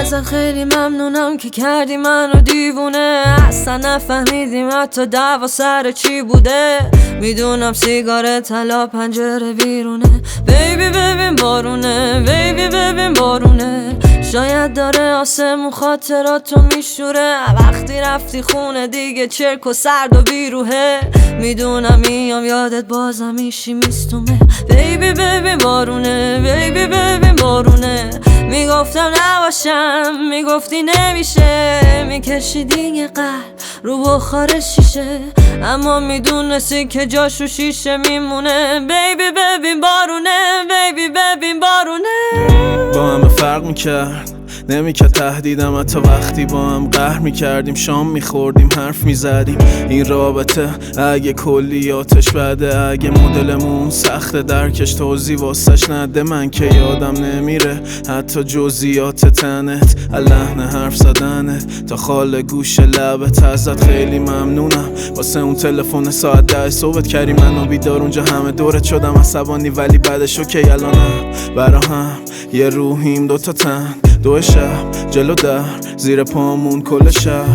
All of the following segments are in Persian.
ازت خیلی ممنونم که کردی منو دیوونه. اصلا نفهمیدیم حتی دعوا سر چی بوده. میدونم سیگار طلا پنجره بیرونه. بیبی ببین بارونه، بیبی ببین بارونه. شاید داره آسمون خاطراتو میشوره. وقتی رفتی خونه دیگه چرک و سرد و بیروحه. میدونم میام یادت بازم میشی میستومه. بیبی ببین بارونه، بیبی ببین بارونه. میگفتم نباشم، میگفتی نمیشه. میکشیدی یه قلب رو بخار شیشه، اما میدونستی که جاشو شیشه میمونه. بیبی ببین بارونه، بیبی ببین بارونه. با همه فرق میکرد، نمیکرد تهدیدم. حتی وقتی با هم قهر میکردیم، شام میخوردیم، حرف میزدیم. این رابطه اگه کلیاتش بده، اگه مدلمون سخت درکش توضیح واسش نده، من که یادم نمیره حتی جزئیات تنت، لحن حرف زدنت تا خال گوش لبت. ازت خیلی ممنونم واسه اون تلفن ساعت 10 صبحت کردی منو بیدار. اونجا همه دورت شدم عصبانی، ولی بعدش اوکی. الانم برا هم یه روحیم، دوتا تن، دو شب جلو در زیر پامون کل شب.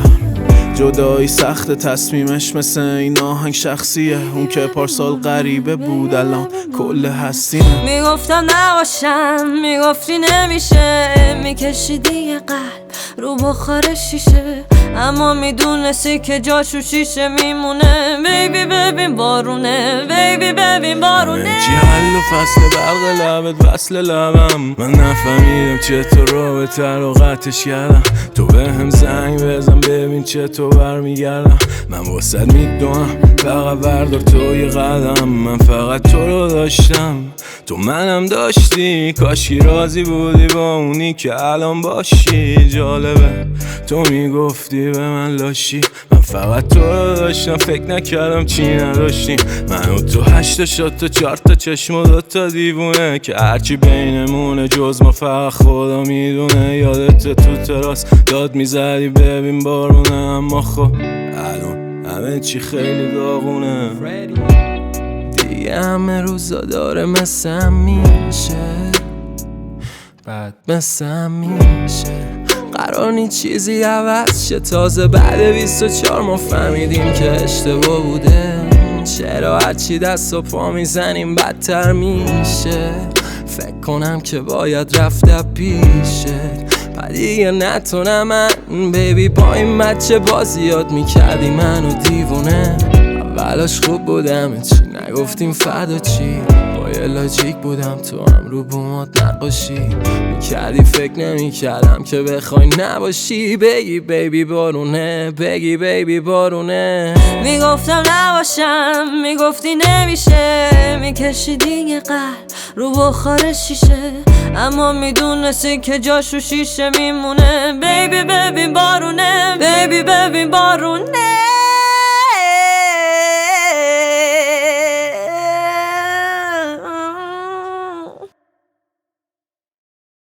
جدایی سخت، تصمیمش مثل این آهنگ شخصیه. اون که پارسال غریبه بود الان کل هستینه. میگفتم نباشم، میگفتی نمیشه. میکشیدی یه قلب رو بخار شیشه، اما میدونستی که جاشو شیشه میمونه. بیبی ببین بارونه، بیبی ببین بارونه. چی حل و فصل برق لبت وصل لبم. من نفهمیدم چطور رابطه رو قطعش کردم. تو بهم زنگ بزن ببین چطور برمیگردم. من واسه میدونم فقط بردار تو یه قدم. من فقط تو رو داشتم، تو منم داشتی. کاشی راضی بودی با اونی که الان باشی. جالبه تو میگفتی به من لاشی، من فقط تو رو داشتم. فکر نکردم چی نداشتیم. من و تو 8 شد تو 4 تا چشم و 2 تا دیوونه، که هرچی بینمونه جز ما فقط خدا میدونه. یادت تو تراس داد میزدی ببین بارونه، اما خب الان همه چی خیلی داغونه. دیگه همه روزا داره مثل همیشه، بعد مثل همیشه. قرار نی چیزی عوض شه، تازه بعد 24 ما فهمیدیم که اشتباه بوده. چرا هرچی دست و پا میزنیم بدتر میشه. فکر کنم که باید رفته پیشه، دیگه نتونم من. بیبی با این بچه بازیات میکردی منو دیوونه. اولاش خوب بودم چی نگفتیم فردا چی. با یه لاجیک بودم تو هم رو بومات نقاشی میکردی. فکر نمیکردم که بخوای نباشی. بگی بیبی بارونه، بگی بیبی بارونه. میگفتم نباشم، میگفتی نمیشه. میکشیدی یه قلب رو بخار شیشه، اما میدونستی که جاشو شیشه میمونه. بیبی ببین بارونه، بیبی ببین بارونه.